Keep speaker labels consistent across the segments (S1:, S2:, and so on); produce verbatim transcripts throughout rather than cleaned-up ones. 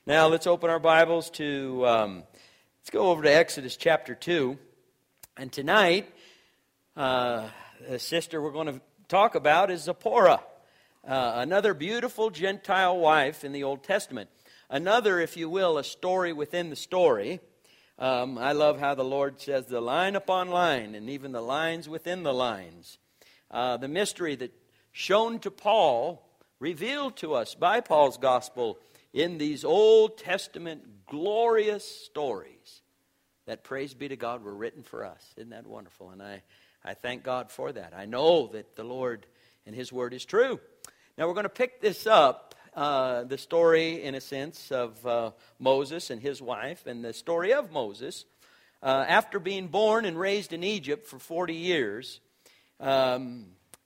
S1: Now let's open our Bibles to, um, let's go over to Exodus chapter two. And tonight, uh, the sister we're going to talk about is Zipporah, uh, another beautiful Gentile wife in the Old Testament. Another, if you will, a story within the story. Um, I love how the Lord says the line upon line and even the lines within the lines. Uh, the mystery that shown to Paul, revealed to us by Paul's gospel in these Old Testament glorious stories that, praise be to God, were written for us. Isn't that wonderful? And I, I thank God for that. I know that the Lord and His Word is true. Now we're going to pick this up, uh, the story, in a sense, of uh, Moses and his wife, and the story of Moses. Uh, after being born and raised in Egypt for forty years, um,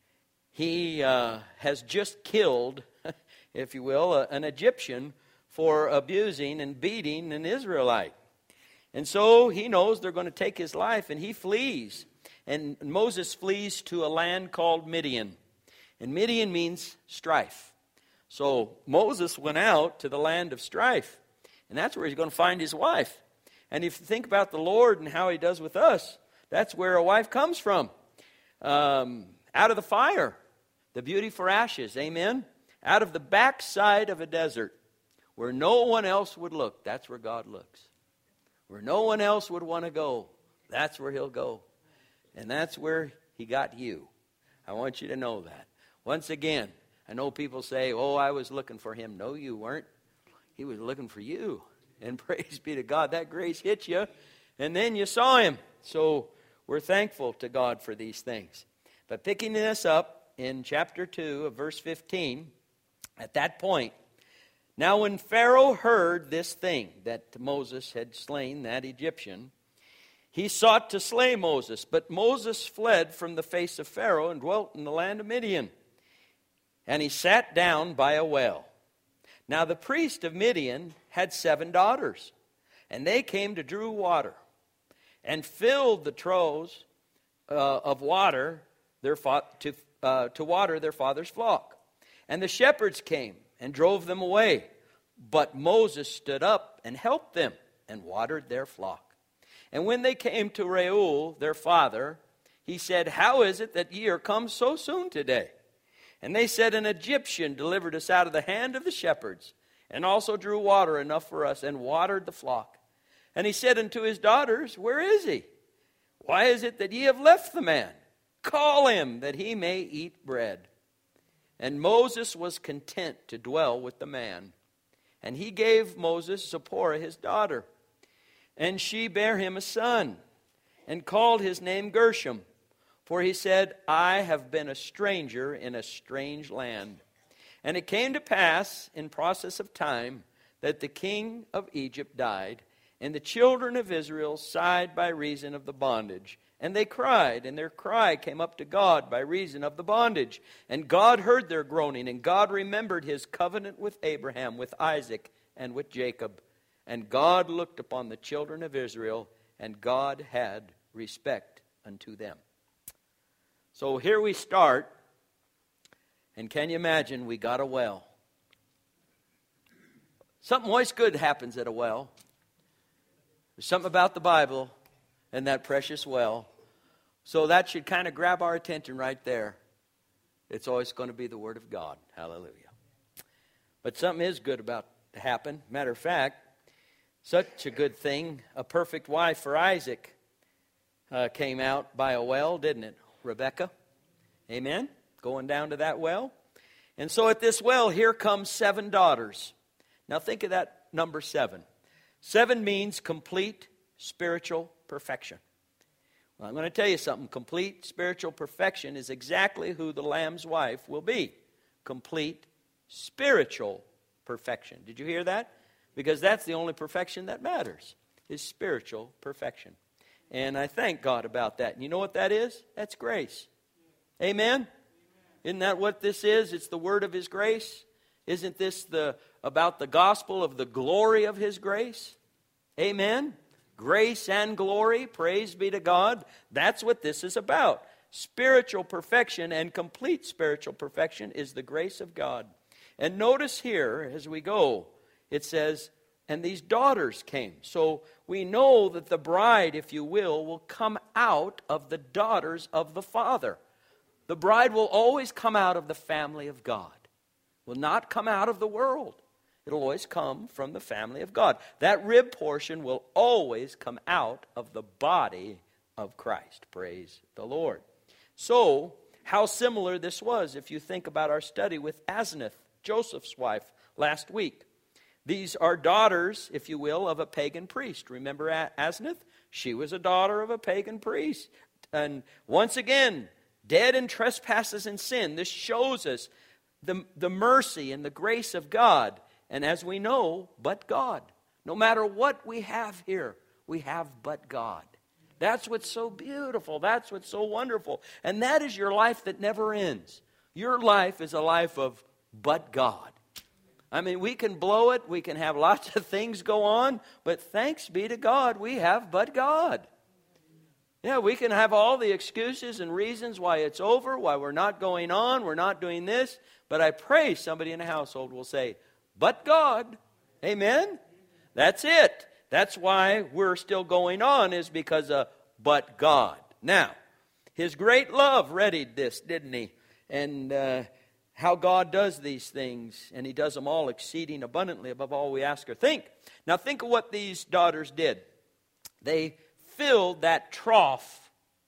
S1: he uh, has just killed, if you will, a, an Egyptian for abusing and beating an Israelite. And so he knows they're going to take his life, and he flees. And Moses flees to a land called Midian. And Midian means strife. So Moses went out to the land of strife. And that's where he's going to find his wife. And if you think about the Lord and how He does with us, that's where a wife comes from. Um, out of the fire, the beauty for ashes, amen? Out of the backside of a desert, where no one else would look, that's where God looks. Where no one else would want to go, that's where He'll go. And that's where He got you. I want you to know that. Once again, I know people say, oh, I was looking for Him. No, you weren't. He was looking for you. And praise be to God, that grace hit you, and then you saw Him. So we're thankful to God for these things. But picking this up in chapter two of verse fifteen, at that point, now when Pharaoh heard this thing, that Moses had slain that Egyptian, he sought to slay Moses. But Moses fled from the face of Pharaoh and dwelt in the land of Midian. And he sat down by a well. Now the priest of Midian had seven daughters, and they came to draw water, and filled the troughs uh, of water their fa- to, uh, to water their father's flock. And the shepherds came and drove them away. But Moses stood up and helped them and watered their flock. And when they came to Reuel, their father, he said, how is it that ye are come so soon today? And they said, an Egyptian delivered us out of the hand of the shepherds, and also drew water enough for us, and watered the flock. And he said unto his daughters, where is he? Why is it that ye have left the man? Call him, that he may eat bread. And Moses was content to dwell with the man. And he gave Moses Zipporah his daughter. And she bare him a son, and called his name Gershom. For he said, I have been a stranger in a strange land. And it came to pass in process of time that the king of Egypt died, and the children of Israel sighed by reason of the bondage. And they cried, and their cry came up to God by reason of the bondage. And God heard their groaning, and God remembered His covenant with Abraham, with Isaac, and with Jacob. And God looked upon the children of Israel, and God had respect unto them. So here we start, and can you imagine, we got a well. Something always good happens at a well. There's something about the Bible and that precious well. So that should kind of grab our attention right there. It's always going to be the Word of God. Hallelujah. But something is good about to happen. Matter of fact, such a good thing, a perfect wife for Isaac uh, came out by a well, didn't it? Rebecca. Amen? Going down to that well. And so at this well, here come seven daughters. Now think of that number seven. Seven means complete spiritual perfection. Well, I'm going to tell you something. Complete spiritual perfection is exactly who the Lamb's wife will be. Complete spiritual perfection. Did you hear that? Because that's the only perfection that matters, is spiritual perfection. And I thank God about that. And you know what that is? That's grace. Amen? Isn't that what this is? It's the word of His grace. Isn't this the about the gospel of the glory of His grace? Amen? Grace and glory, praise be to God. That's what this is about. Spiritual perfection and complete spiritual perfection is the grace of God. And notice here, as we go, it says, and these daughters came. So we know that the bride, if you will, will come out of the daughters of the Father. The bride will always come out of the family of God. Will not come out of the world. It'll always come from the family of God. That rib portion will always come out of the body of Christ. Praise the Lord. So, how similar this was if you think about our study with Asenath, Joseph's wife, last week. These are daughters, if you will, of a pagan priest. Remember Asenath? She was a daughter of a pagan priest. And once again, dead in trespasses and sin. This shows us the, the mercy and the grace of God. And as we know, but God. No matter what we have here, we have but God. That's what's so beautiful. That's what's so wonderful. And that is your life that never ends. Your life is a life of but God. I mean, we can blow it. We can have lots of things go on. But thanks be to God, we have but God. Yeah, we can have all the excuses and reasons why it's over, why we're not going on, we're not doing this. But I pray somebody in the household will say, but God. Amen? That's it. That's why we're still going on, is because of but God. Now, His great love readied this, didn't He? And uh, how God does these things, and He does them all exceeding abundantly above all we ask or think. Now think of what these daughters did. They filled that trough,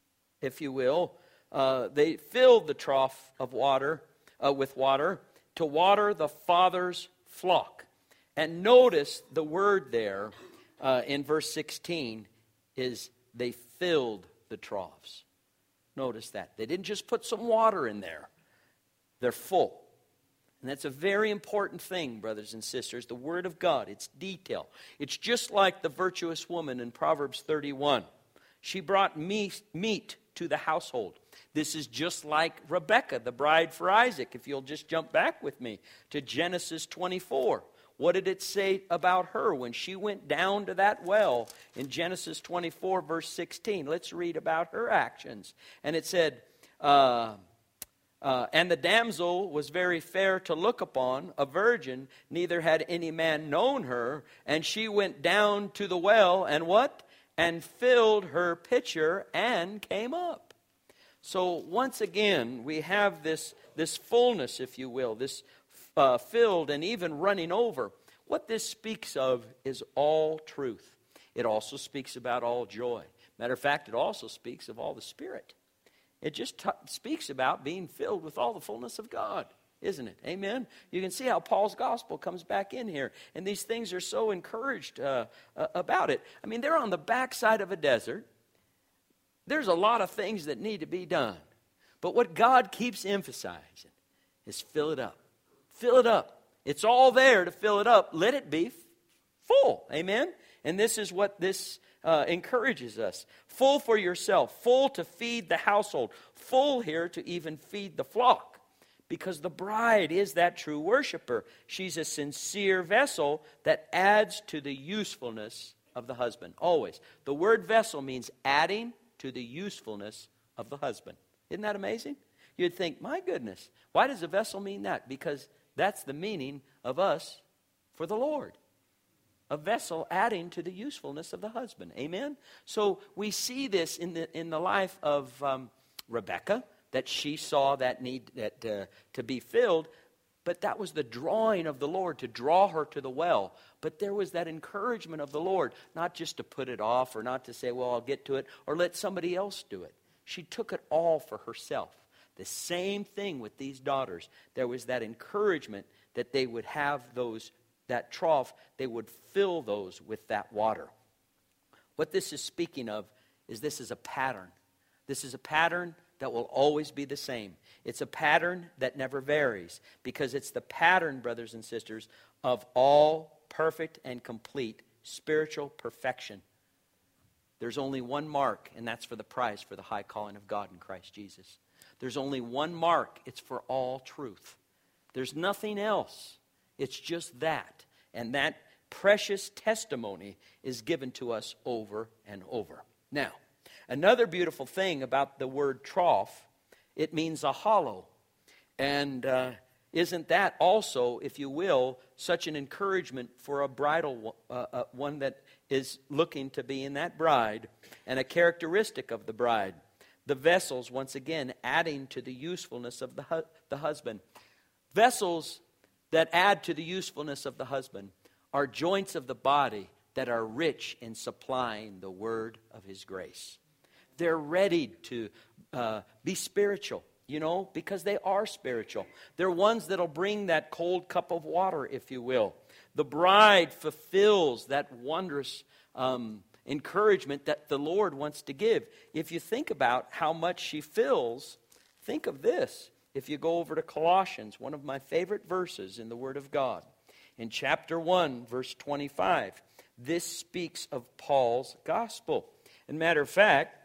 S1: if you will. Uh, they filled the trough of water uh, with water to water the Father's flock. And notice the word there uh, in verse sixteen is they filled the troughs. Notice that. They didn't just put some water in there. They're full. And that's a very important thing, brothers and sisters. The Word of God, it's detail. It's just like the virtuous woman in Proverbs thirty-one. She brought meat, meat to the household. This is just like Rebekah, the bride for Isaac. If you'll just jump back with me to Genesis twenty-four. What did it say about her when she went down to that well in Genesis twenty-four, verse sixteen? Let's read about her actions. And it said, uh, uh, and the damsel was very fair to look upon, a virgin, neither had any man known her. And she went down to the well, and what? And filled her pitcher and came up. So once again, we have this, this fullness, if you will, this uh, filled and even running over. What this speaks of is all truth. It also speaks about all joy. Matter of fact, it also speaks of all the Spirit. It just t- speaks about being filled with all the fullness of God, isn't it? Amen? You can see how Paul's gospel comes back in here. And these things are so encouraged uh, uh, about it. I mean, they're on the backside of a desert. There's a lot of things that need to be done. But what God keeps emphasizing is fill it up. Fill it up. It's all there to fill it up. Let it be full. Amen? And this is what this uh, encourages us. Full for yourself. Full to feed the household. Full here to even feed the flock. Because the bride is that true worshiper. She's a sincere vessel that adds to the usefulness of the husband. Always. The word vessel means adding to the usefulness of the husband. Isn't that amazing? You'd think, my goodness, why does a vessel mean that? Because that's the meaning of us for the Lord. A vessel adding to the usefulness of the husband. Amen? So we see this in the in the life of um, Rebekah, that she saw that need that uh, to be filled. But that was the drawing of the Lord, to draw her to the well. But there was that encouragement of the Lord, not just to put it off or not to say, well, I'll get to it, or let somebody else do it. She took it all for herself. The same thing with these daughters. There was that encouragement that they would have those, that trough, they would fill those with that water. What this is speaking of is this is a pattern. This is a pattern that will always be the same. It's a pattern that never varies, because it's the pattern, brothers and sisters, of all perfect and complete spiritual perfection. There's only one mark, and that's for the prize for the high calling of God in Christ Jesus. There's only one mark. It's for all truth. There's nothing else. It's just that. And that precious testimony is given to us over and over. Now, another beautiful thing about the word trough, it means a hollow. And uh, Isn't that also, if you will, such an encouragement for a bridal uh, uh, one that is looking to be in that bride, and a characteristic of the bride? The vessels, once again, adding to the usefulness of the, hu- the husband. Vessels that add to the usefulness of the husband are joints of the body that are rich in supplying the word of his grace. They're ready to uh, be spiritual, you know, because they are spiritual. They're ones that'll bring that cold cup of water, if you will. The bride fulfills that wondrous um, encouragement that the Lord wants to give. If you think about how much she fills, think of this. If you go over to Colossians, one of my favorite verses in the Word of God, in chapter one, verse twenty-five, this speaks of Paul's gospel. And matter of fact,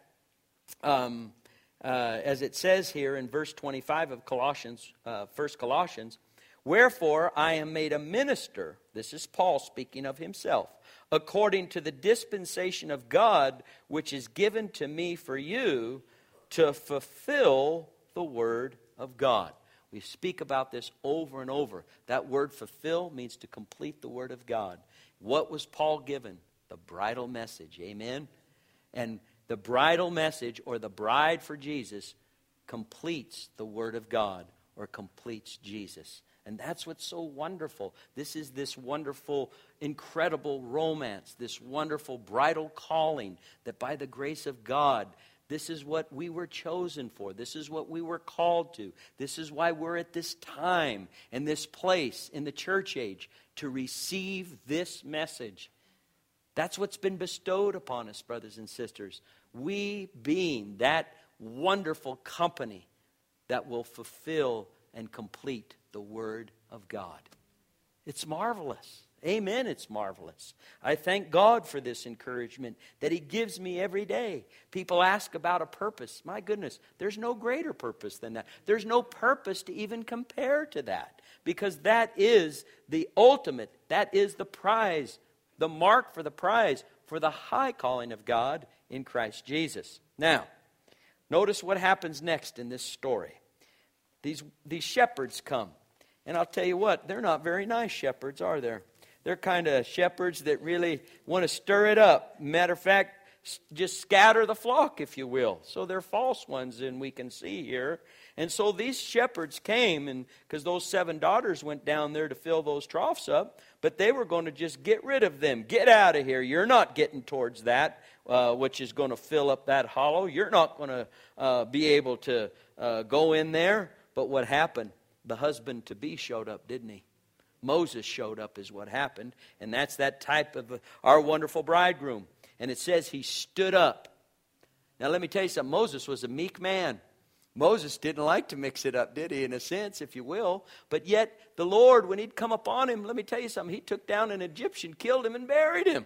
S1: um, uh, as it says here in verse twenty-five of Colossians, uh, First Colossians, wherefore I am made a minister, this is Paul speaking of himself, according to the dispensation of God, which is given to me for you to fulfill the word of God. We speak about this over and over. That word fulfill means to complete the word of God. What was Paul given? The bridal message. Amen? And the bridal message, or the bride for Jesus, completes the word of God, or completes Jesus. And that's what's so wonderful. This is this wonderful, incredible romance, this wonderful bridal calling that by the grace of God, this is what we were chosen for. This is what we were called to. This is why we're at this time and this place in the church age to receive this message. That's what's been bestowed upon us, brothers and sisters. We being that wonderful company that will fulfill and complete the Word of God. It's marvelous. Amen, it's marvelous. I thank God for this encouragement that He gives me every day. People ask about a purpose. My goodness, there's no greater purpose than that. There's no purpose to even compare to that, because that is the ultimate, that is the prize, the mark for the prize for the high calling of God in Christ Jesus. Now, notice what happens next in this story. These, these shepherds come. And I'll tell you what, they're not very nice shepherds, are there? They're kind of shepherds that really want to stir it up. Matter of fact, just scatter the flock, if you will. So they're false ones, and we can see here. And so these shepherds came, and because those seven daughters went down there to fill those troughs up, but they were going to just get rid of them. Get out of here. You're not getting towards that, uh, which is going to fill up that hollow. You're not going to uh, be able to uh, go in there. But what happened? The husband-to-be showed up, didn't he? Moses showed up is what happened. And that's that type of our wonderful bridegroom. And it says he stood up. Now let me tell you something. Moses was a meek man. Moses didn't like to mix it up, did he? In a sense, if you will. But yet the Lord, when He'd come upon him, let me tell you something. He took down an Egyptian, killed him, and buried him.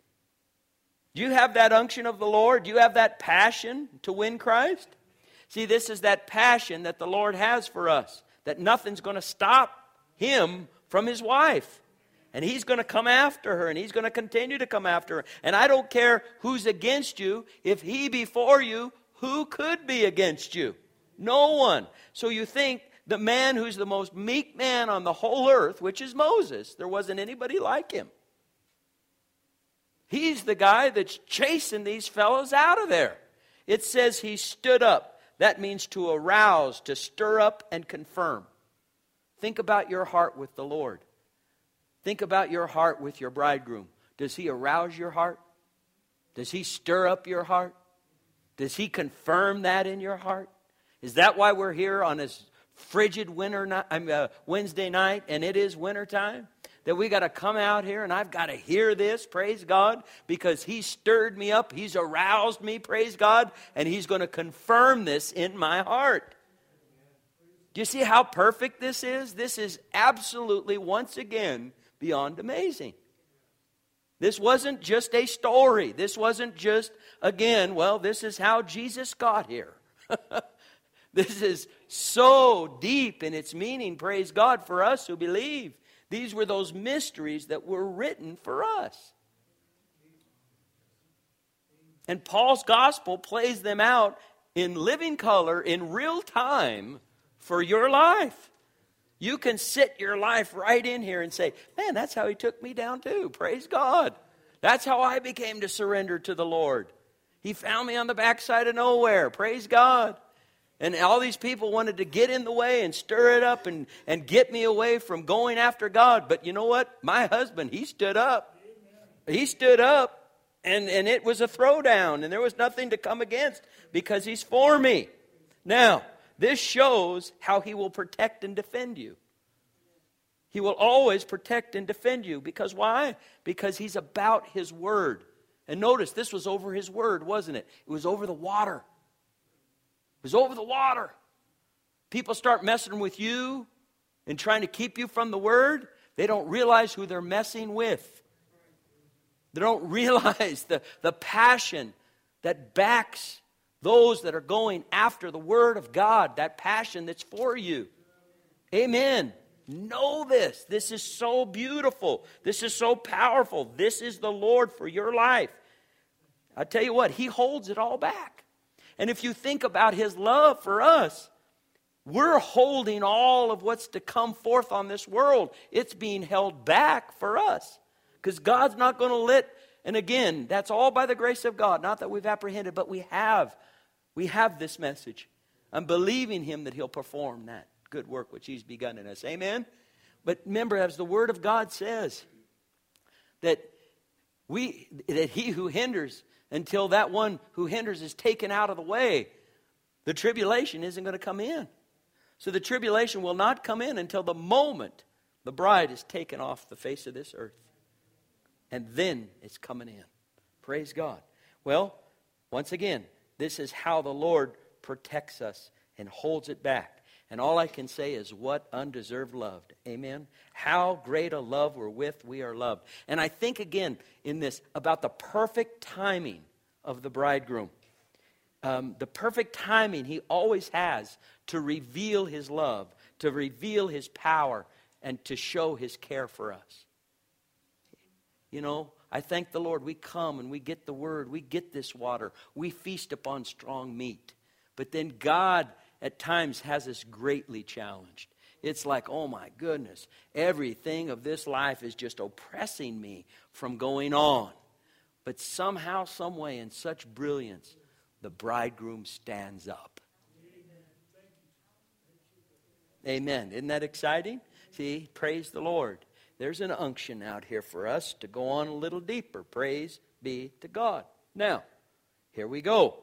S1: Do you have that unction of the Lord? Do you have that passion to win Christ? See, this is that passion that the Lord has for us. That nothing's going to stop Him from His wife. And He's going to come after her, and He's going to continue to come after her. And I don't care who's against you. If He be for you, who could be against you? No one. So you think the man who's the most meek man on the whole earth, which is Moses, there wasn't anybody like him. He's the guy that's chasing these fellows out of there. It says he stood up. That means to arouse, to stir up and confirm. Think about your heart with the Lord. Think about your heart with your bridegroom. Does He arouse your heart? Does He stir up your heart? Does He confirm that in your heart? Is that why we're here on this frigid winter night, I mean, uh, Wednesday night, and it is winter time? That we got to come out here and I've got to hear this, praise God, because He stirred me up, He's aroused me, praise God, and He's going to confirm this in my heart. Do you see how perfect this is? This is absolutely, once again, beyond amazing. This wasn't just a story. This wasn't just, again, well, this is how Jesus got here. This is so deep in its meaning, praise God, for us who believe. These were those mysteries that were written for us. And Paul's gospel plays them out in living color, in real time, for your life. You can sit your life right in here and say, man, that's how he took me down too. Praise God. That's how I became to surrender to the Lord. He found me on the backside of nowhere. Praise God. And all these people wanted to get in the way and stir it up and, and get me away from going after God. But you know what? My husband, he stood up. He stood up, and, and it was a throwdown, and there was nothing to come against because he's for me. Now, this shows how he will protect and defend you. He will always protect and defend you. Because why? Because he's about his word. And notice, this was over his word, wasn't it? It was over the water. It was over the water. People start messing with you and trying to keep you from the word. They don't realize who they're messing with. They don't realize the, the passion that backs those that are going after the word of God. That passion that's for you. Amen. Know this. This is so beautiful. This is so powerful. This is the Lord for your life. I tell you what, he holds it all back. And if you think about his love for us, we're holding all of what's to come forth on this world. It's being held back for us. Because God's not going to let, and again, that's all by the grace of God. Not that we've apprehended, but we have. We have this message. I'm believing him that he'll perform that good work which he's begun in us. Amen? But remember, as the word of God says, that we that he who hinders until that one who hinders is taken out of the way, the tribulation isn't going to come in. So the tribulation will not come in until the moment the bride is taken off the face of this earth. And then it's coming in. Praise God. Well, once again, this is how the Lord protects us and holds it back. And all I can say is, what undeserved love. Amen. How great a love wherewith we are loved. And I think again in this about the perfect timing of the bridegroom. Um, the perfect timing he always has to reveal his love, to reveal his power, and to show his care for us. You know, I thank the Lord. We come and we get the word. We get this water. We feast upon strong meat. But then God at times has us greatly challenged. It's like, oh my goodness, everything of this life is just oppressing me from going on. But somehow, some way, in such brilliance, the bridegroom stands up. Amen. Isn't that exciting? See, praise the Lord. There's an unction out here for us to go on a little deeper. Praise be to God. Now, here we go.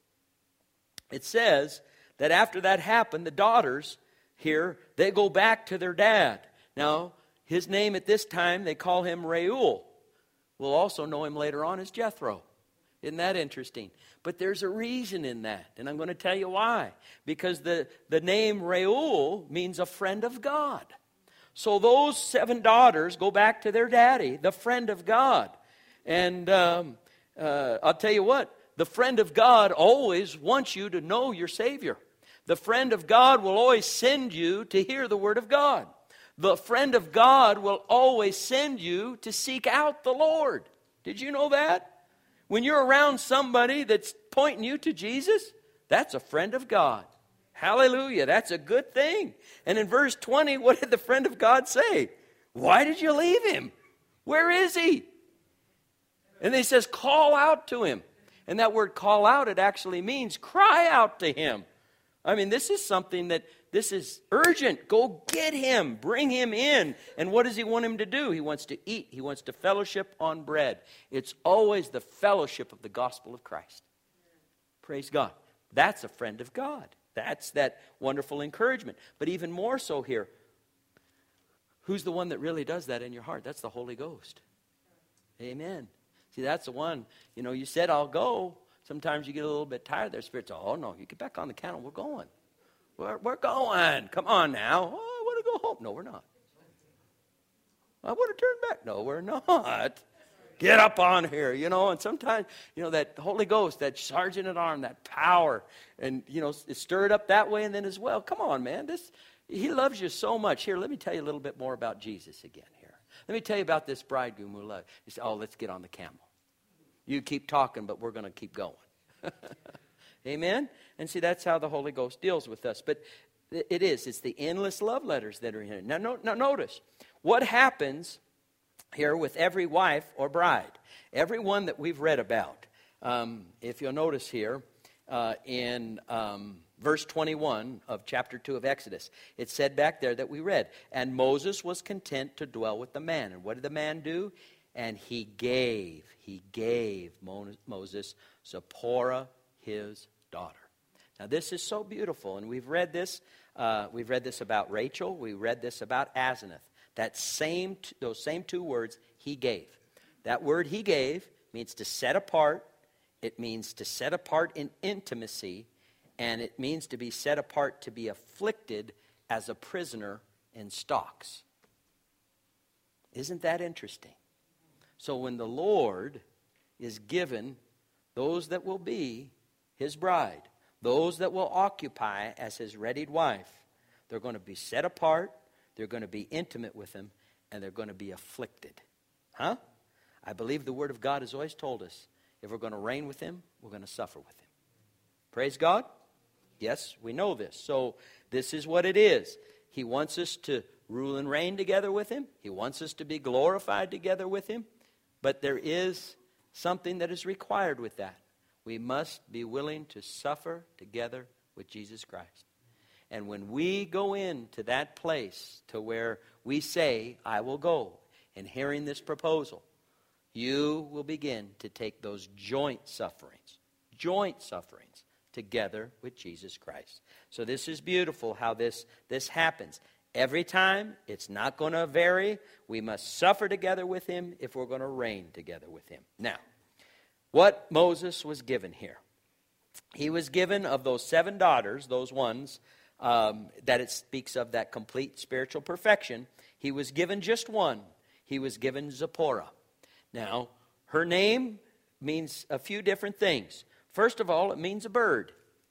S1: It says that after that happened, the daughters here, they go back to their dad. Now, his name at this time, they call him Reuel. We'll also know him later on as Jethro. Isn't that interesting? But there's a reason in that, and I'm going to tell you why. Because the, the name Reuel means a friend of God. So those seven daughters go back to their daddy, the friend of God. And um, uh, I'll tell you what, the friend of God always wants you to know your Savior. The friend of God will always send you to hear the word of God. The friend of God will always send you to seek out the Lord. Did you know that? When you're around somebody that's pointing you to Jesus, that's a friend of God. Hallelujah. That's a good thing. And in verse twenty, what did the friend of God say? Why did you leave him? Where is he? And then he says, call out to him. And that word call out, it actually means cry out to him. I mean, this is something that, this is urgent. Go get him. Bring him in. And what does he want him to do? He wants to eat. He wants to fellowship on bread. It's always the fellowship of the gospel of Christ. Praise God. That's a friend of God. That's that wonderful encouragement. But even more so here, who's the one that really does that in your heart? That's the Holy Ghost. Amen. See, that's the one, you know, you said, I'll go. Sometimes you get a little bit tired there. Spirit's, oh, no, you get back on the camel. We're going. We're, we're going. Come on now. Oh, I want to go home. No, we're not. I want to turn back. No, we're not. Get up on here, you know. And sometimes, you know, that Holy Ghost, that sergeant at arms, that power, and, you know, it's stirred up that way and then as well. Come on, man. This, he loves you so much. Here, let me tell you a little bit more about Jesus again here. Let me tell you about this bridegroom who loves. You say, oh, let's get on the camel. You keep talking, but we're going to keep going. Amen? And see, that's how the Holy Ghost deals with us. But It is. It's the endless love letters that are in it. Now, no, now notice, what happens here with every wife or bride? Every one that we've read about. Um, if you'll notice here, uh, in um, verse twenty-one of chapter two of Exodus, it said back there that we read, and Moses was content to dwell with the man. And what did the man do? And he gave, he gave Moses Zipporah, his daughter. Now this is so beautiful, and we've read this. Uh, we've read this about Rachel. We read this about Asenath. That same, those same two words, he gave. That word he gave means to set apart. It means to set apart in intimacy, and it means to be set apart to be afflicted as a prisoner in stocks. Isn't that interesting? So when the Lord is given those that will be his bride, those that will occupy as his readied wife, they're going to be set apart, they're going to be intimate with him, and they're going to be afflicted. Huh? I believe the Word of God has always told us, if we're going to reign with him, we're going to suffer with him. Praise God? Yes, we know this. So this is what it is. He wants us to rule and reign together with him. He wants us to be glorified together with him. But there is something that is required with that. We must be willing to suffer together with Jesus Christ. And when we go into that place to where we say, I will go, in hearing this proposal, you will begin to take those joint sufferings, joint sufferings, together with Jesus Christ. So this is beautiful how this, this happens. Every time, it's not going to vary. We must suffer together with him if we're going to reign together with him. Now, what Moses was given here. He was given of those seven daughters, those ones um, that it speaks of that complete spiritual perfection. He was given just one. He was given Zipporah. Now, her name means a few different things. First of all, it means a bird.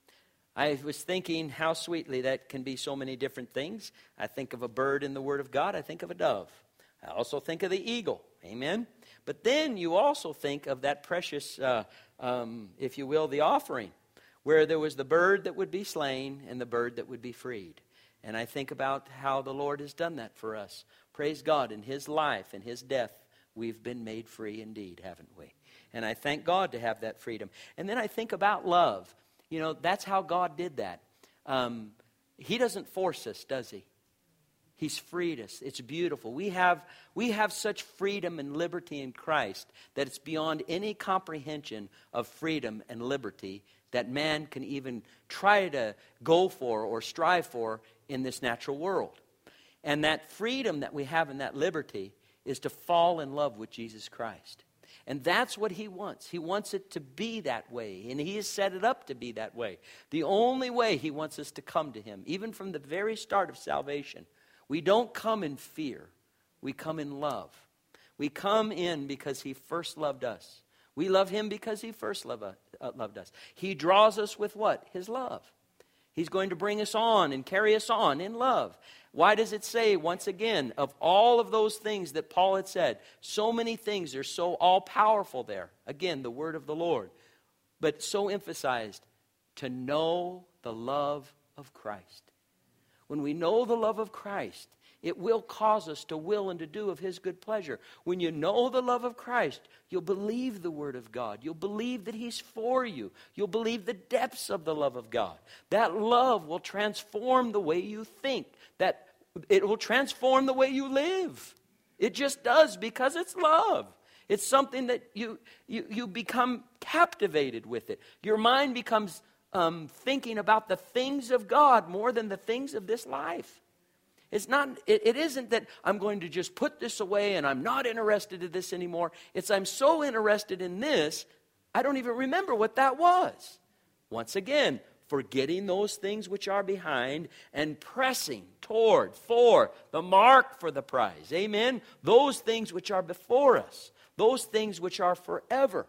S1: I was thinking how sweetly that can be so many different things. I think of a bird in the Word of God. I think of a dove. I also think of the eagle. Amen? But then you also think of that precious, uh, um, if you will, the offering, where there was the bird that would be slain and the bird that would be freed. And I think about how the Lord has done that for us. Praise God, in his life and his death, we've been made free indeed, haven't we? And I thank God to have that freedom. And then I think about love. You know, that's how God did that. Um, he doesn't force us, does he? He's freed us. It's beautiful. We have, we have such freedom and liberty in Christ that it's beyond any comprehension of freedom and liberty that man can even try to go for or strive for in this natural world. And that freedom that we have in that liberty is to fall in love with Jesus Christ. And that's what he wants. He wants it to be that way. And he has set it up to be that way. The only way he wants us to come to him, even from the very start of salvation, we don't come in fear. We come in love. We come in because he first loved us. We love him because he first love, uh, loved us. He draws us with what? His love. He's going to bring us on and carry us on in love. Why does it say, once again, of all of those things that Paul had said, so many things are so all-powerful there. Again, the word of the Lord. But so emphasized, to know the love of Christ. When we know the love of Christ, it will cause us to will and to do of his good pleasure. When you know the love of Christ, you'll believe the word of God. You'll believe that he's for you. You'll believe the depths of the love of God. That love will transform the way you think. That it will transform the way you live. It just does, because it's love. It's something that you you, you become captivated with it. Your mind becomes um, thinking about the things of God more than the things of this life. It's not, it, it isn't that I'm going to just put this away and I'm not interested in this anymore. It's I'm so interested in this, I don't even remember what that was. Once again, forgetting those things which are behind and pressing toward, for the mark for the prize. Amen? Those things which are before us. Those things which are forever.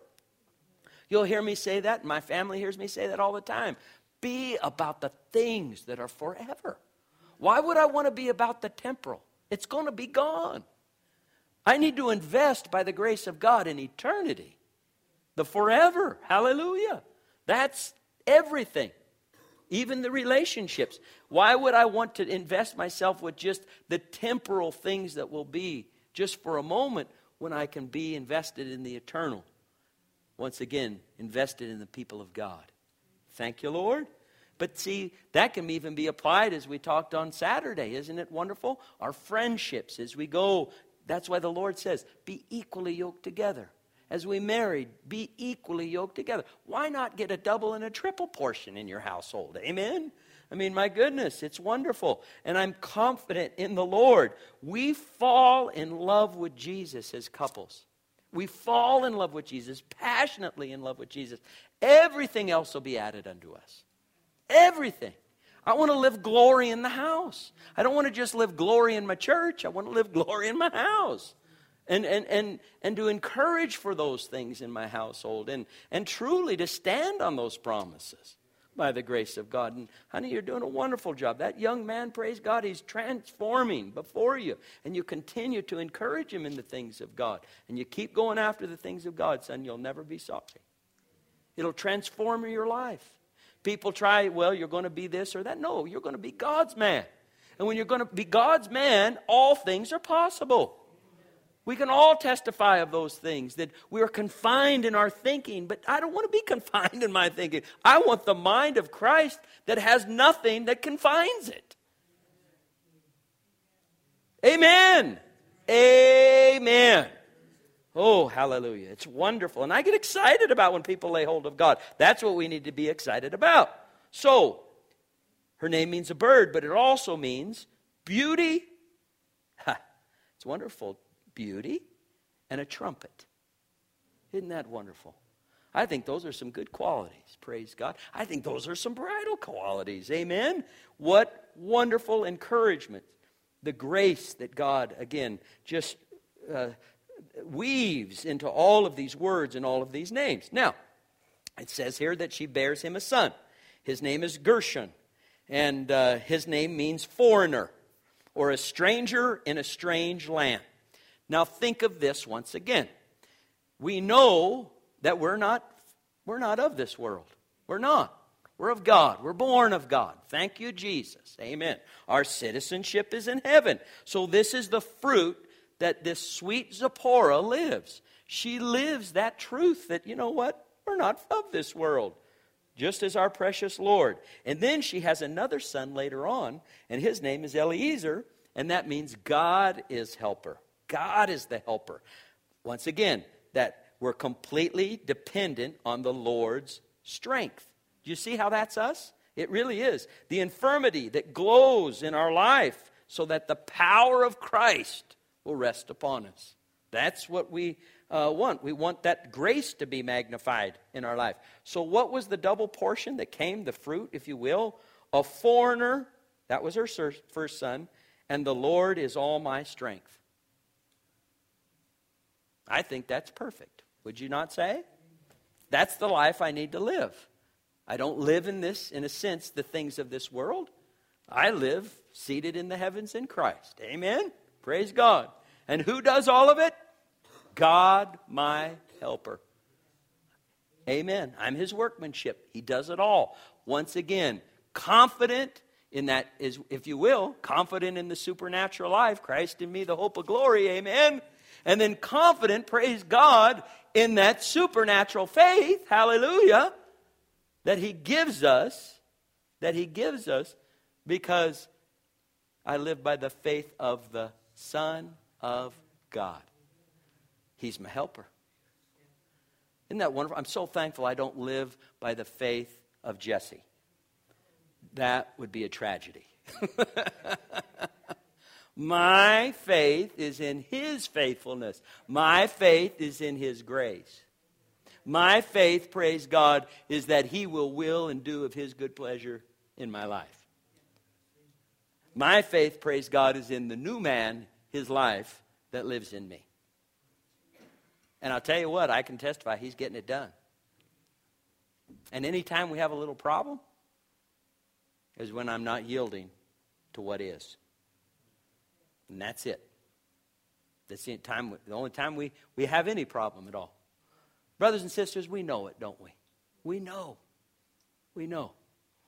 S1: You'll hear me say that, and my family hears me say that all the time. Be about the things that are forever. Why would I want to be about the temporal? It's going to be gone. I need to invest by the grace of God in eternity. The forever. Hallelujah. That's everything. even the relationships. Why would I want to invest myself with just the temporal things that will be just for a moment when I can be invested in the eternal? Once again, invested in the people of God. Thank you, Lord. But see, that can even be applied as we talked on Saturday. Isn't it wonderful? Our friendships as we go. That's why the Lord says, be equally yoked together. As we married, be equally yoked together. Why not get a double and a triple portion in your household? Amen? I mean, my goodness, it's wonderful. And I'm confident in the Lord. We fall in love with Jesus as couples. We fall in love with Jesus, passionately in love with Jesus. Everything else will be added unto us. Everything. I want to live glory in the house. I don't want to just live glory in my church. I want to live glory in my house. And and and and to encourage for those things in my household. And, and truly to stand on those promises by the grace of God. And honey, you're doing a wonderful job. That young man, praise God, he's transforming before you. And you continue to encourage him in the things of God. And you keep going after the things of God, son, you'll never be sorry. It'll transform your life. People try, well, you're going to be this or that. No, you're going to be God's man. And when you're going to be God's man, all things are possible. We can all testify of those things, that we are confined in our thinking, but I don't want to be confined in my thinking. I want the mind of Christ that has nothing that confines it. Amen. Amen. Oh, hallelujah. It's wonderful. And I get excited about when people lay hold of God. That's what we need to be excited about. So, her name means a bird, but it also means beauty. Ha, it's wonderful. Beauty and a trumpet. Isn't that wonderful? I think those are some good qualities. Praise God. I think those are some bridal qualities. Amen. What wonderful encouragement. The grace that God, again, just uh, weaves into all of these words and all of these names. Now, it says here that she bears him a son. His name is Gershon. And uh, his name means foreigner or a stranger in a strange land. Now think of this once again. We know that we're not, we're not of this world. We're not. We're of God. We're born of God. Thank you, Jesus. Amen. Our citizenship is in heaven. So this is the fruit that this sweet Zipporah lives. She lives that truth that, you know what? We're not of this world. Just as our precious Lord. And then she has another son later on, and his name is Eliezer, and that means God is helper. God is the helper. Once again, that we're completely dependent on the Lord's strength. Do you see how that's us? It really is. The infirmity that glows in our life so that the power of Christ will rest upon us. That's what we uh, want. We want that grace to be magnified in our life. So what was the double portion that came, the fruit, if you will? A foreigner, that was her first son, and the Lord is all my strength. I think that's perfect. Would you not say? That's the life I need to live. I don't live in this, in a sense, the things of this world. I live seated in the heavens in Christ. Amen? Praise God. And who does all of it? God, my helper. Amen. I'm his workmanship. He does it all. Once again, confident in that, is, if you will, confident in the supernatural life. Christ in me, the hope of glory. Amen. And then confident, praise God, in that supernatural faith, hallelujah, that he gives us, that he gives us because I live by the faith of the Son of God. He's my helper. Isn't that wonderful? I'm so thankful I don't live by the faith of Jesse. That would be a tragedy. My faith is in his faithfulness. My faith is in his grace. My faith, praise God, is that he will will and do of his good pleasure in my life. My faith, praise God, is in the new man, his life, that lives in me. And I'll tell you what, I can testify he's getting it done. And anytime we have a little problem is when I'm not yielding to what is. And that's it. That's the time, the only time we, we have any problem at all. Brothers and sisters, we know it, don't we? We know. We know.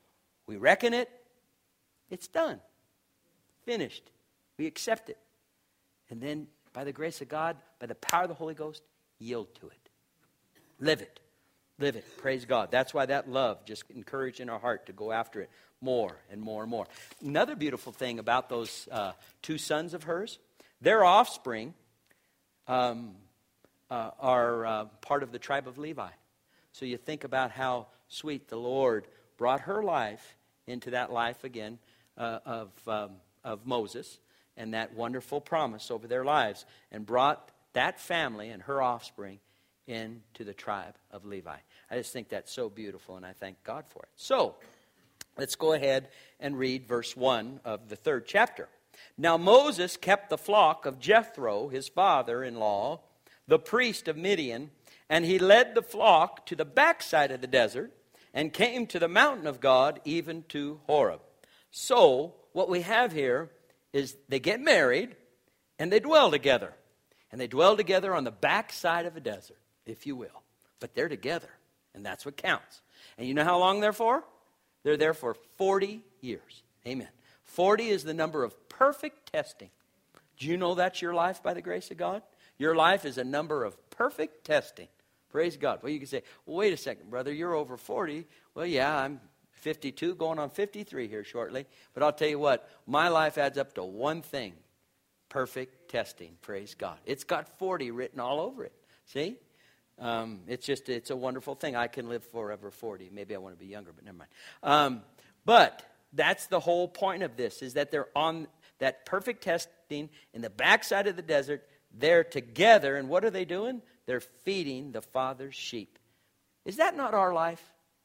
S1: We reckon it. It's done. Finished. We accept it. And then, by the grace of God, by the power of the Holy Ghost, yield to it. Live it. Live it. Praise God. That's why that love just encouraged in our heart to go after it more and more and more. Another beautiful thing about those uh, two sons of hers, their offspring um, uh, are uh, part of the tribe of Levi. So you think about how sweet the Lord brought her life into that life again uh, of, um, of Moses and that wonderful promise over their lives, and brought that family and her offspring into the tribe of Levi. I just think that's so beautiful, and I thank God for it. So, let's go ahead and read verse one of the third chapter. Now Moses kept the flock of Jethro, his father-in-law, the priest of Midian, and he led the flock to the backside of the desert and came to the mountain of God, even to Horeb. So, what we have here is they get married and they dwell together. And they dwell together on the backside of a desert, if you will. But they're together, and that's what counts. And you know how long they're for? They're there for forty years. Amen. forty is the number of perfect testing. Do you know that's your life by the grace of God? Your life is a number of perfect testing. Praise God. Well, you can say, well, wait a second, brother, you're over forty. Well, yeah, I'm fifty-two, going on fifty-three here shortly. But I'll tell you what, my life adds up to one thing. Perfect testing. Praise God. It's got forty written all over it. See? Um, it's just, it's a wonderful thing. I can live forever forty. Maybe I want to be younger, but never mind. Um, but that's the whole point of this, is that they're on that perfect testing in the backside of the desert. They're together, and what are they doing? They're feeding the Father's sheep. Is that not our life?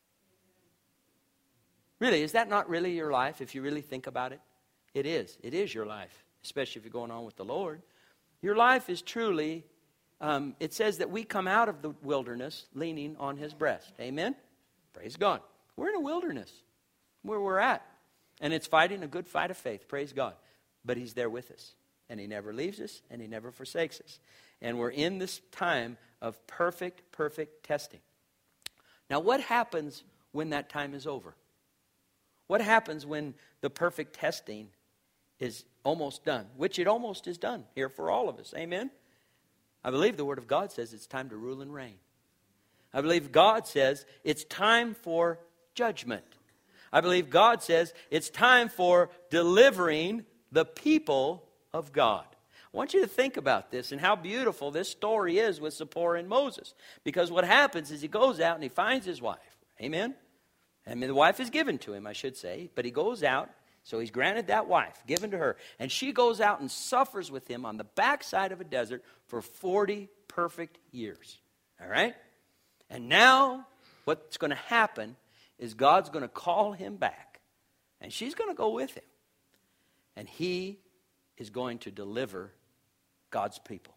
S1: Really, is that not really your life, if you really think about it? It is. It is your life, especially if you're going on with the Lord. Your life is truly, um, it says that we come out of the wilderness leaning on His breast. Amen? Praise God. We're in a wilderness where we're at. And it's fighting a good fight of faith. Praise God. But He's there with us. And He never leaves us, and He never forsakes us. And we're in this time of perfect, perfect testing. Now, what happens when that time is over? What happens when the perfect testing is almost done? Which it almost is done here for all of us. Amen? I believe the Word of God says it's time to rule and reign. I believe God says it's time for judgment. I believe God says it's time for delivering the people of God. I want you to think about this and how beautiful this story is with Zipporah and Moses. Because what happens is he goes out and he finds his wife. Amen? And the wife is given to him, I should say. But he goes out, so he's granted that wife, given to her. And she goes out and suffers with him on the backside of a desert for forty perfect years. All right? And now what's going to happen is God's going to call him back. And she's going to go with him. And he is going to deliver God's people.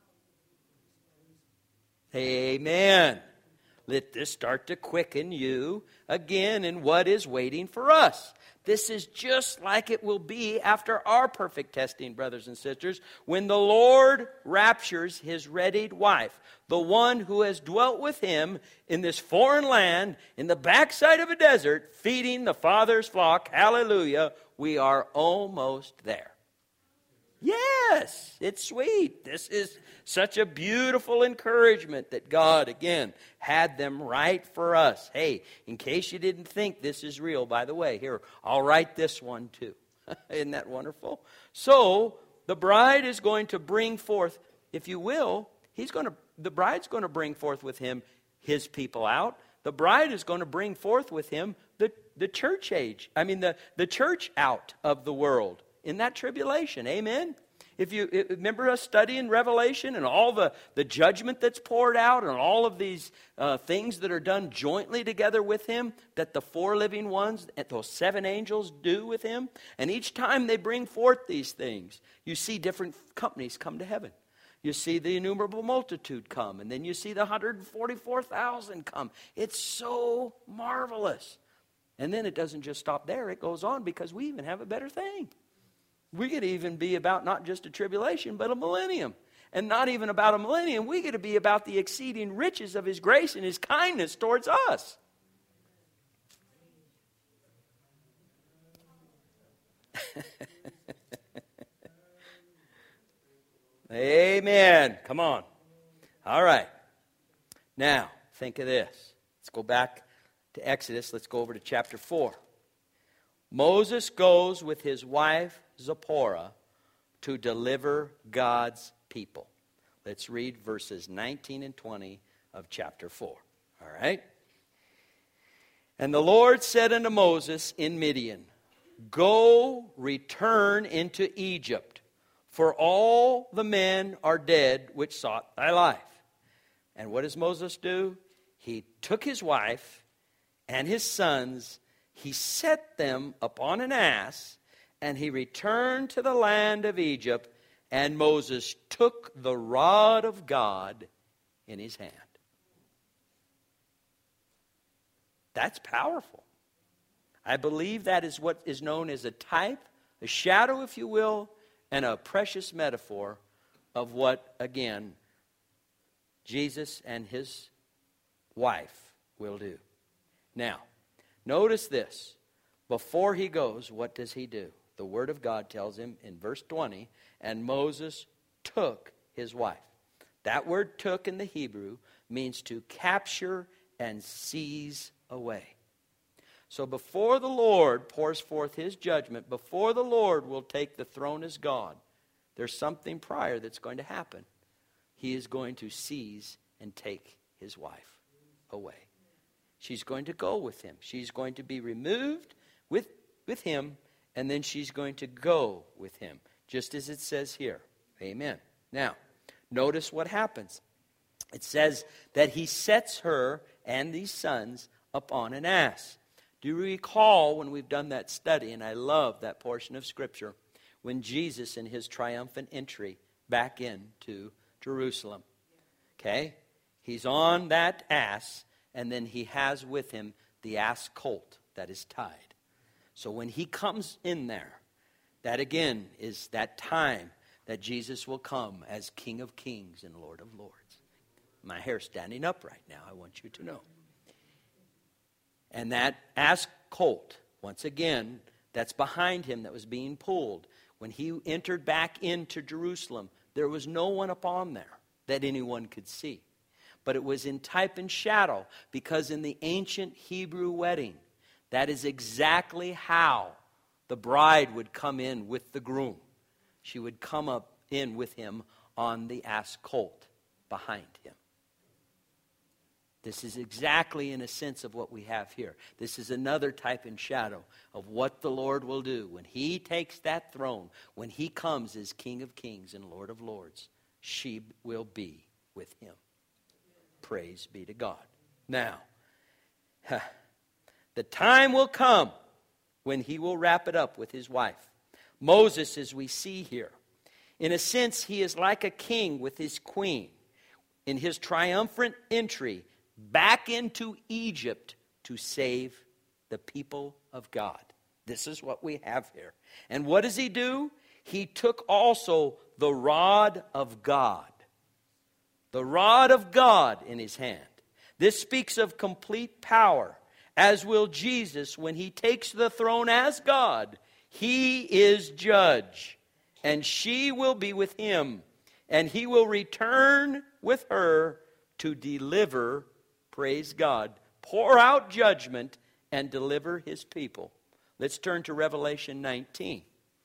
S1: Amen. Let this start to quicken you again in what is waiting for us. This is just like it will be after our perfect testing, brothers and sisters, when the Lord raptures His readied wife, the one who has dwelt with Him in this foreign land, in the backside of a desert, feeding the Father's flock. Hallelujah. We are almost there. Yes, it's sweet. This is such a beautiful encouragement that God, again, had them write for us. Hey, in case you didn't think this is real, by the way, here, I'll write this one too. Isn't that wonderful? So, the bride is going to bring forth, if you will, he's going to, the bride's going to bring forth with him his people out. The bride is going to bring forth with him the, the church age. I mean, the, the church out of the world. In that tribulation, amen? If you remember us studying Revelation and all the, the judgment that's poured out and all of these uh, things that are done jointly together with him, that the four living ones, those seven angels do with him, and each time they bring forth these things, you see different companies come to heaven. You see the innumerable multitude come, and then you see the one hundred forty-four thousand come. It's so marvelous. And then it doesn't just stop there. It goes on because we even have a better thing. We get to even be about not just a tribulation, but a millennium. And not even about a millennium. We get to be about the exceeding riches of His grace and His kindness towards us. Amen. Come on. All right. Now, think of this. Let's go back to Exodus. Let's go over to chapter four. Moses goes with his wife Zipporah to deliver God's people. Let's read verses nineteen and twenty of chapter four. All right? And the Lord said unto Moses in Midian, Go, return into Egypt, for all the men are dead which sought thy life. And what does Moses do? He took his wife and his sons, he set them upon an ass, and he returned to the land of Egypt, and Moses took the rod of God in his hand. That's powerful. I believe that is what is known as a type, a shadow, if you will, and a precious metaphor of what, again, Jesus and his wife will do. Now, notice this. Before he goes, what does he do? The Word of God tells him in verse twenty, and Moses took his wife. That word took in the Hebrew means to capture and seize away. So before the Lord pours forth his judgment, before the Lord will take the throne as God, there's something prior that's going to happen. He is going to seize and take his wife away. She's going to go with him. She's going to be removed with, with him, and then she's going to go with him, just as it says here. Amen. Now, notice what happens. It says that he sets her and these sons upon an ass. Do you recall when we've done that study, and I love that portion of Scripture, when Jesus in his triumphant entry back into Jerusalem. Okay? He's on that ass, and then he has with him the ass colt that is tied. So when he comes in there, that again is that time that Jesus will come as King of Kings and Lord of Lords. My hair's standing up right now, I want you to know. And that ass colt, once again, that's behind him that was being pulled. When he entered back into Jerusalem, there was no one upon there that anyone could see. But it was in type and shadow, because in the ancient Hebrew wedding, that is exactly how the bride would come in with the groom. She would come up in with him on the ass colt behind him. This is exactly in a sense of what we have here. This is another type and shadow of what the Lord will do when he takes that throne, when he comes as King of Kings and Lord of Lords. She will be with him. Praise be to God. Now, the time will come when he will wrap it up with his wife. Moses, as we see here, in a sense, he is like a king with his queen in his triumphant entry back into Egypt to save the people of God. This is what we have here. And what does he do? He took also the rod of God. The rod of God in his hand. This speaks of complete power, as will Jesus when he takes the throne as God. He is judge, and she will be with him, and he will return with her to deliver, praise God, pour out judgment and deliver his people. Let's turn to Revelation nineteen.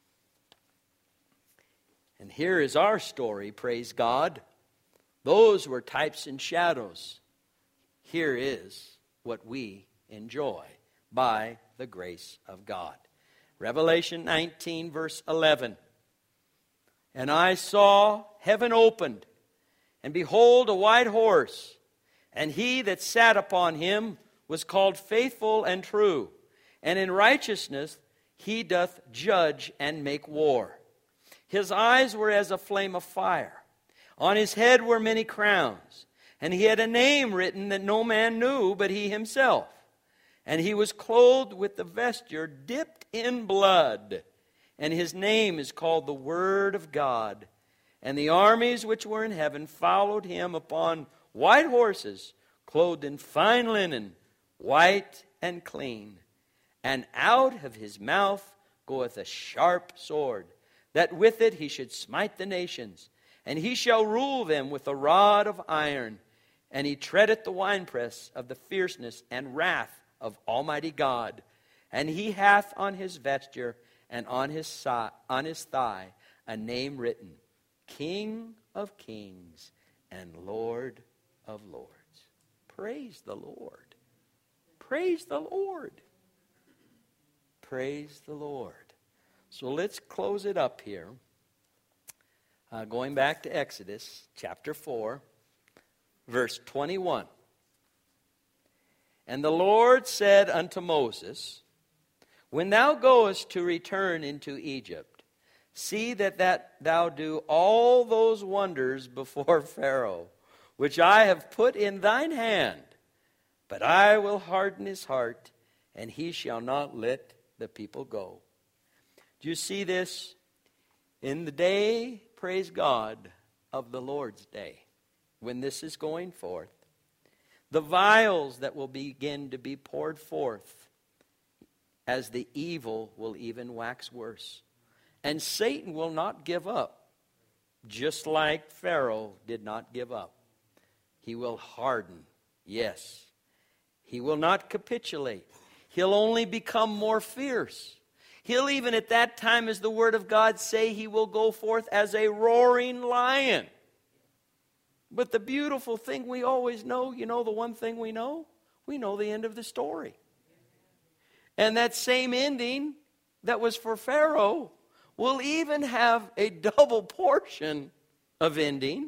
S1: And here is our story, praise God. Those were types and shadows. Here is what we enjoy by the grace of God. Revelation nineteen, verse eleven. And I saw heaven opened, and behold, a white horse, and he that sat upon him was called Faithful and True, and in righteousness he doth judge and make war. His eyes were as a flame of fire. On his head were many crowns, and he had a name written that no man knew but he himself. And he was clothed with the vesture dipped in blood, and his name is called the Word of God. And the armies which were in heaven followed him upon white horses, clothed in fine linen, white and clean. And out of his mouth goeth a sharp sword, that with it he should smite the nations. And he shall rule them with a rod of iron. And he treadeth the winepress of the fierceness and wrath of Almighty God. And he hath on his vesture and on his, si- on his thigh a name written, King of Kings and Lord of Lords. Praise the Lord. Praise the Lord. Praise the Lord. So let's close it up here. Uh, going back to Exodus chapter four, verse twenty-one. And the Lord said unto Moses, When thou goest to return into Egypt, see that, that thou do all those wonders before Pharaoh, which I have put in thine hand. But I will harden his heart, and he shall not let the people go. Do you see this? In the day, praise God, of the Lord's day, when this is going forth, the vials that will begin to be poured forth, as the evil will even wax worse. And Satan will not give up, just like Pharaoh did not give up. He will harden, yes. He will not capitulate. He'll only become more fierce. He'll even at that time, as the Word of God say, he will go forth as a roaring lion. But the beautiful thing we always know, you know the one thing we know? We know the end of the story. And that same ending that was for Pharaoh will even have a double portion of ending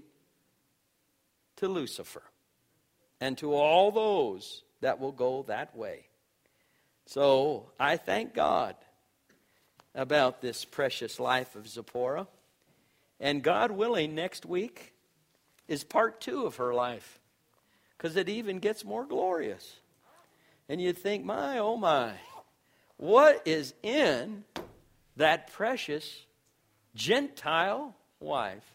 S1: to Lucifer and to all those that will go that way. So I thank God about this precious life of Zipporah. And God willing, next week is part two of her life, because it even gets more glorious. And you'd think, my, oh my, what is in that precious Gentile wife?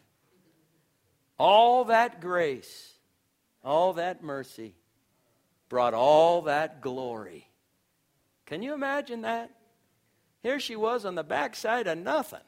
S1: All that grace, all that mercy, brought all that glory. Can you imagine that? Here she was on the backside of nothing.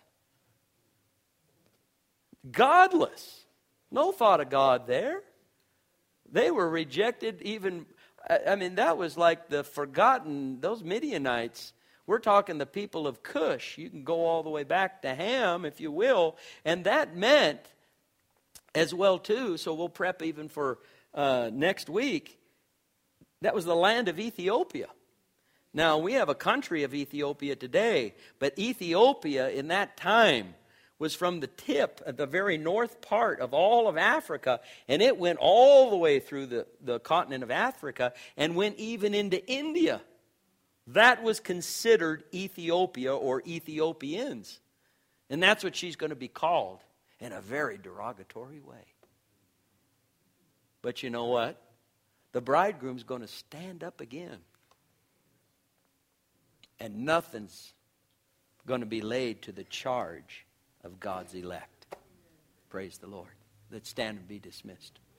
S1: Godless. No thought of God there. They were rejected even, I mean, that was like the forgotten, those Midianites. We're talking the people of Cush. You can go all the way back to Ham, if you will. And that meant, as well too, so we'll prep even for uh, next week, that was the land of Ethiopia. Now, we have a country of Ethiopia today, but Ethiopia in that time was from the tip at the very north part of all of Africa, and it went all the way through the, the continent of Africa and went even into India. That was considered Ethiopia or Ethiopians. And that's what she's going to be called in a very derogatory way. But you know what? The bridegroom's going to stand up again. And nothing's going to be laid to the charge of God's elect. Praise the Lord. Let's stand and be dismissed.